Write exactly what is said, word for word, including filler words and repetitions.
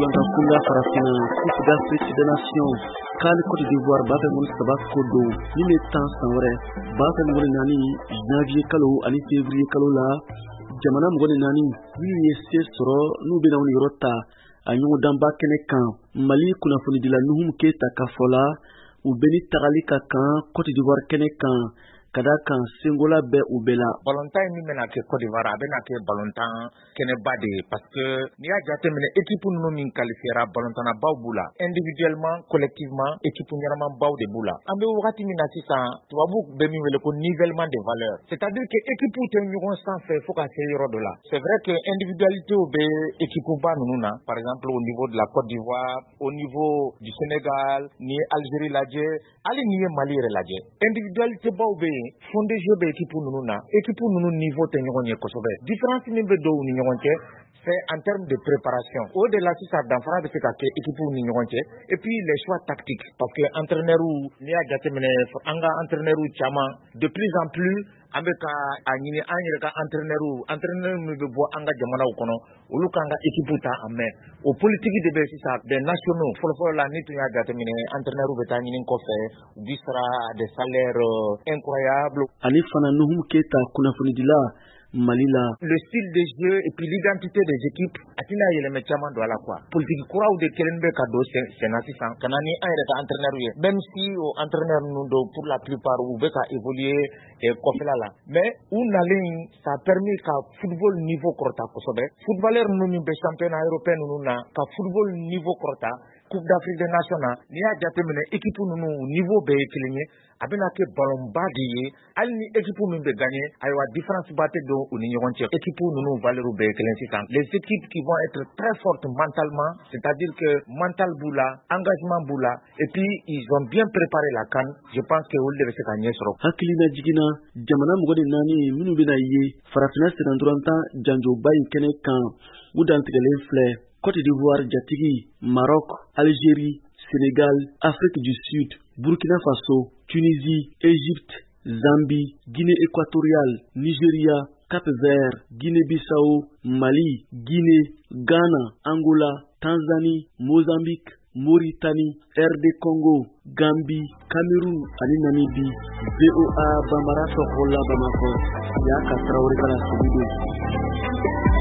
Solanta Kunda Farafina, Coupe d'Afrique des Nations, Kal Côte d'Ivoire, Bafemon Sabakodo, Nimetan Sanware, Bafemon Nani, Janvier Kalo, Ali Février Kalola, Jamana Mgone Nani, William Soro, Nubena Unirota, Anyon Damba Kenekan, Mali Kunafoni de la Nuhum Keta Kafola, ou Beni Tarali Kakan, Côte d'Ivoire Kenekan, Kadakan, Sengola Be ou Bela. Volontaire ni mena ke Côte d'Ivoire, abena ke volontaire kene bade, parce que ni a jate mene équipe nous min qualifiera volontaire baw bula, individuellement, collectivement, équipe nyarama baw de bula. Ambe wakati mina sisa, tuwabu bemi wele ko nivellement des valeurs. C'est-à-dire que équipe ou te nyuron sans fait, faut qu'à se yoro de là. C'est vrai que individualité ou be équipe ou ba nununa, par exemple au niveau de la Côte d'Ivoire, au niveau du Sénégal, ni Algérie ladje, ali ni Mali ladje. Individualité ba ou be fondé jeu be équipe nous na équipe nous niveau te ñonye ko sobe différence ni be do ni ñonye c'est en termes de préparation au delà de ça d'enfant de cette équipe ni ñonye et puis les choix tactiques parce que entraîneur ou ni a jaté mene anga entraîneur ou chama de plus en plus ambeka anyini anyere ka entraîneur ou entraîneur mu be bo anga jamana u kono ulu kanga équipe ta amé au politique de be ça des nationaux folo folo la nitu ya jaté mene entraîneur ou beta nyini ko fait bisra des salaires euh, incroyables ani fana nuhum keta kunafoni dila Malila. Le style de jeu et puis l'identité des équipes, atina yele mechama do ala quoi. Politique kura ou de kelenbe kado senasi san kanani ayre ka entraîneur ye. Même si au entraîneur nous do pour la plupart ou beka évoluer et kofela la. Mais ou nalin ça a permis ka football niveau korta kosobe. Footballeur nous ni be championnat européen nous na ka football niveau korta. Coupe d'Afrique des Nations, ni a jate mene équipe nous niveau be kilinye abena ke ballon badiye al ni équipe nous be gagner aywa différence batte do uni ñonche équipe nous valeur be kilen ci les équipes qui vont être très fortes mentalement, c'est-à-dire que mental boula, engagement boula et puis ils ont bien préparé la CAN. Je pense que vous devez se gagner sur hakilina jigina jamana mugode nani minu bina ye farafina senanduranta janjo bay kene kan udan tigale flé Côte d'Ivoire, Djatigi, Maroc, Algérie, Sénégal, Afrique du Sud, Burkina Faso, Tunisie, Égypte, Zambie, Guinée équatoriale, Nigeria, Cap-Vert, Guinée-Bissau, Mali, Guinée, Ghana, Angola, Tanzanie, Mozambique, Mauritanie, R D Congo, Gambie, Cameroun, ani Namibie, V O A Bambara Sokola Bamako, Yaka Traoré Kala Sobido.